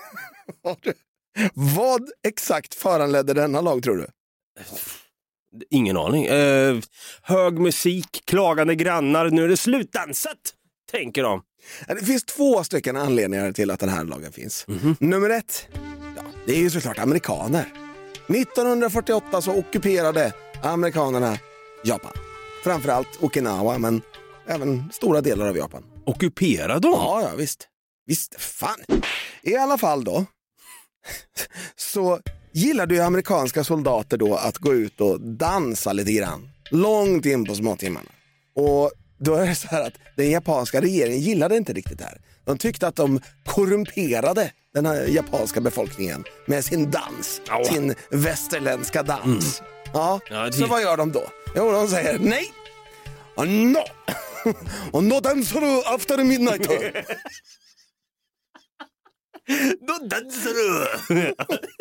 Vad exakt föranledde denna lag, tror du? Ingen aning. Eh, hög musik, klagande grannar, nu är det slutdansat, tänker de. Det finns två stycken anledningar till att den här lagen finns. Mm-hmm. Nummer ett, ja, det är ju såklart amerikaner. nittonhundrafyrtioåtta så ockuperade amerikanerna Japan. Framförallt Okinawa, men även stora delar av Japan. Ockuperade de? Ja, ja, visst. Visst, fan. I alla fall då, så gillade ju amerikanska soldater då att gå ut och dansa lite grann. Långt in på småtimmarna. Och då är det så här att den japanska regeringen gillade inte riktigt det här. De tyckte att de korrumperade den här japanska befolkningen med sin dans. Oh. Sin västerländska dans. Mm. Ja, ja det... Så vad gör de då? Jo, de säger nej. Oh, no. Och no dansar du after midnight. Då dansar du.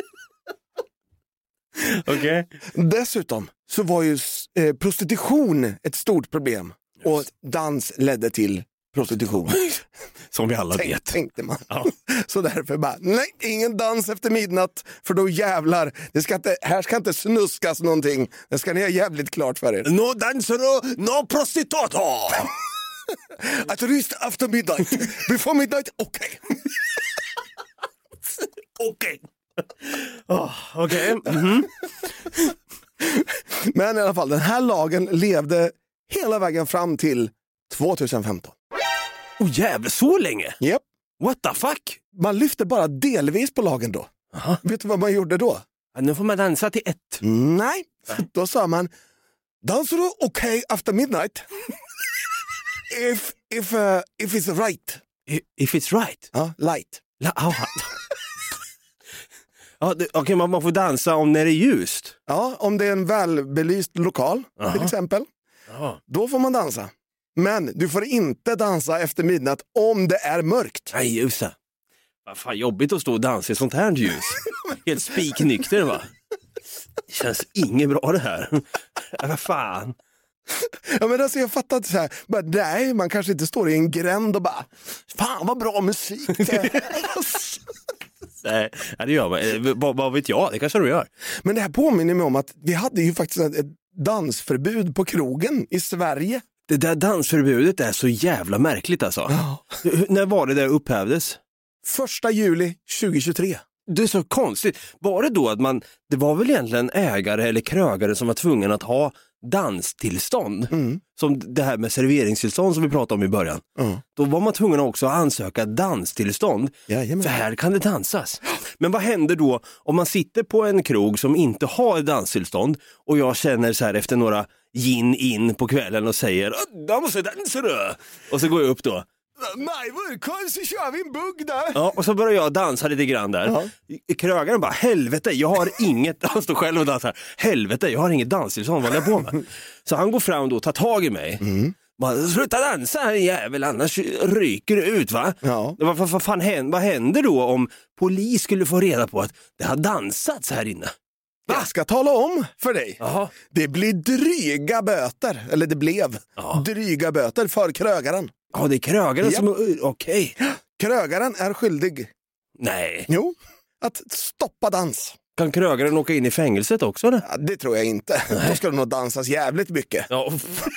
Okej. Okay. Dessutom så var ju eh, prostitution ett stort problem. Yes. Och dans ledde till prostitution. Som vi alla Tänk, vet. Tänkte man. Ja. Så därför bara, nej, ingen dans efter midnatt. För då jävlar, det ska inte, här ska inte snuskas någonting. Det ska ni ha jävligt klart för er. No dancer, no prostituta. At least after midnight. Before midnight, okej. Okay. Okej. Okej. Mhm. Men i alla fall, den här lagen levde hela vägen fram till tjugohundrafemton. Oh jävlar, så länge? Yep. What the fuck? Man lyfte bara delvis på lagen då. Aha. Vet du vad man gjorde då? Ja, nu får man dansa till ett. Nej, då sa man dansar du okej okay after midnight? if, if, uh, if it's right. If it's right? Ja, light. La- oh. Ja, Okej, okay, man, man får dansa om när det är ljust. Ja, om det är en välbelyst lokal Aha. till exempel. Aha. Då får man dansa. Men du får inte dansa efter midnatt om det är mörkt. Nej, just det. Vad fan jobbigt att stå och dansa i sånt här ljus. Helt spiknykter, va? Det känns inget bra det här. Vad fan. Ja, men alltså jag fattar inte så här. Bara, nej, man kanske inte står i en gränd och bara fan vad bra musik det är. Nej, det gör man. Vad, vad vet jag? Det kanske du gör. Men det här påminner mig om att vi hade ju faktiskt ett dansförbud på krogen i Sverige. Det där dansförbudet är så jävla märkligt alltså. Ja. När var det där upphävdes? Första juli tjugohundratjugotre. Det är så konstigt. Var det då att man, det var väl egentligen ägare eller krögare som var tvungen att ha danstillstånd? Mm. Som det här med serveringstillstånd som vi pratade om i början. Mm. Då var man tvungen också att ansöka danstillstånd. Jajamän. För här kan det dansas. Men vad händer då om man sitter på en krog som inte har danstillstånd och jag känner så här efter några gin in på kvällen och säger jag måste dansa då. Och så går jag upp då. Nej, vad så kör vi en bugg där. Ja, och så börjar jag dansa lite grann där. Ja. Krögaren bara, helvete, jag har inget, han står själv och dansar. Helvete, jag har inget danstillstånd, vad håller jag på med? Så han går fram då och tar tag i mig. Mm. Bara, sluta dansa här jävel, annars ryker det ut, va? Ja. Vad, vad, vad fan händer, vad händer då om polis skulle få reda på att det har dansats här inne? Va? Jag ska tala om för dig. Aha. Det blir dryga böter, eller det blev Ja. dryga böter för krögaren. Ja, det är krögaren Japp. som, okej. Okay. Krögaren är skyldig, Nej, jo, att stoppa dans. kan krögaren åka in i fängelset också eller? Ja, det tror jag inte. Då ska det nog dansas jävligt mycket. Ja,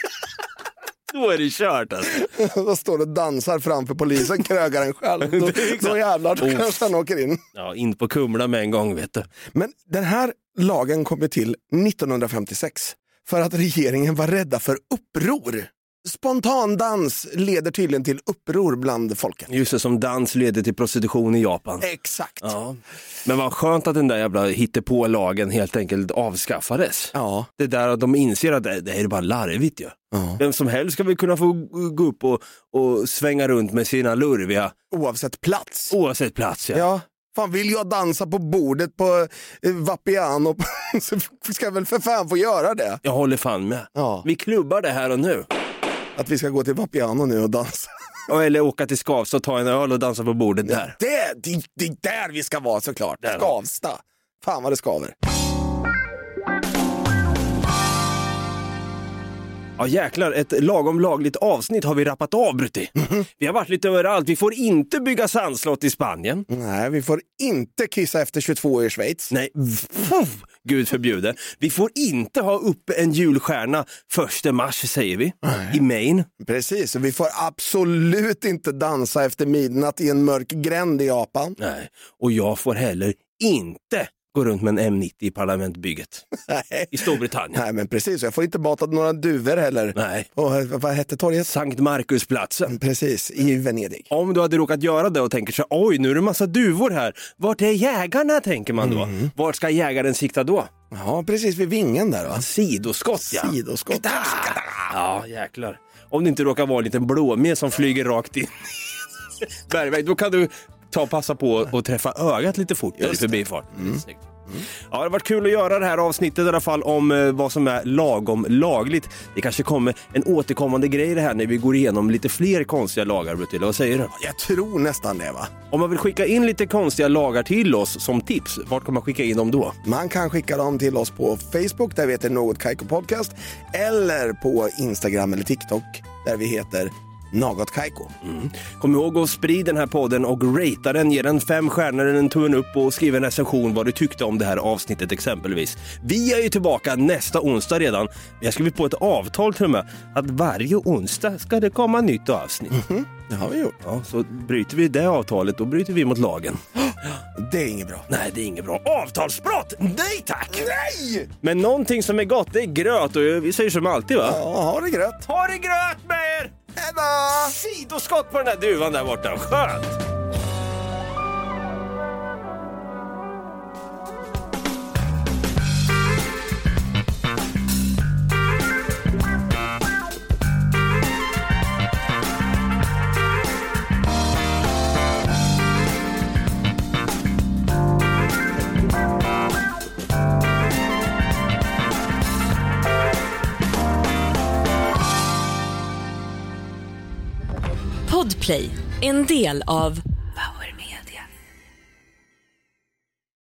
då är det kört alltså. Då står det och dansar framför polisen, krögaren själv. Då, då jävlar, då kanske han åker in. Ja, in på Kumla med en gång, vet du. Men den här lagen kom ju till nittonhundrafemtiosex för att regeringen var rädda för uppror. Spontandans leder tydligen till uppror bland folket. Just det, som dans leder till prostitution i Japan. Exakt. Ja. Men vad skönt att den där jävla hittepå-lagen helt enkelt avskaffades. Ja. Det där att de inser att det, det är bara larvigt ju. Ja. Vem som helst ska väl kunna få gå upp och, och svänga runt med sina lurviga, Oavsett plats. oavsett plats. Ja. Ja. Fan, vill jag dansa på bordet på eh, Vapiano så ska jag väl för fan få göra det. Jag håller fan med. Ja. Vi klubbar det här och nu. Att vi ska gå till Vapiano nu och dansa. Eller åka till Skavsta och ta en öl och dansa på bordet där. Det, det, det är där vi ska vara såklart. Där. Skavsta. Fan vad det skaver. Ja jäklar, ett lagom lagligt avsnitt har vi rappat av, Brutti. Mm-hmm. Vi har varit lite överallt. Vi får inte bygga sandslott i Spanien. Nej, vi får inte kissa efter tjugotvå i Schweiz. Nej, Puff, Gud förbjude. Vi får inte ha uppe en julstjärna första mars, säger vi. Nej. I Maine. Precis, och vi får absolut inte dansa efter midnatt i en mörk gränd i Japan. Nej, och jag får heller inte gå runt med en M nittio i parlamentbygget. Nej. I Storbritannien. Nej, men precis. Jag får inte mata några duvor heller. Nej. Och vad hette torget? Sankt Markusplatsen. Precis, i Venedig. Om du hade råkat göra det och tänker så oj, nu är det en massa duvor här. Vart är jägarna, tänker man då? Mm. Vart ska jägaren sikta då? Ja, precis vid vingen där va? Sidoskott, ja. Sidoskott. Ja, jäklar. Om det inte råkar vara en liten blåmes som flyger rakt in. Bergväg, då kan du ta och passa på och träffa ögat lite fort i förbifart. Mm. Mm. Ja, det har varit kul att göra det här avsnittet i alla fall om eh, vad som är lagom lagligt. Det kanske kommer en återkommande grej det här när vi går igenom lite fler konstiga lagar, Brutilla. Vad säger du? Jag tror nästan det, va? Om man vill skicka in lite konstiga lagar till oss som tips, vart kan man skicka in dem då? Man kan skicka dem till oss på Facebook, där vi heter Något Kaiko Podcast, eller på Instagram eller TikTok, där vi heter Något Kaiko. Mm. Kom ihåg att sprida den här podden och ratea den, ge den fem stjärnor eller en tummen upp och skriv en recension vad du tyckte om det här avsnittet exempelvis. Vi är ju tillbaka nästa onsdag redan. Vi har skrivit på ett avtal till och med att varje onsdag ska det komma nytt avsnitt. Mm-hmm. Det har vi gjort. Ja, så bryter vi det avtalet, då bryter vi mot lagen. Det är inget bra. Nej, det är inget bra. Avtalsbrott! Nej tack! Nej! Men någonting som är gott, det är gröt och vi säger som alltid, va? Ja, ha det gröt. Ha det gröt med er! Hejdå! Sidoskott på den här duvan där borta. Skönt! Podplay, en del av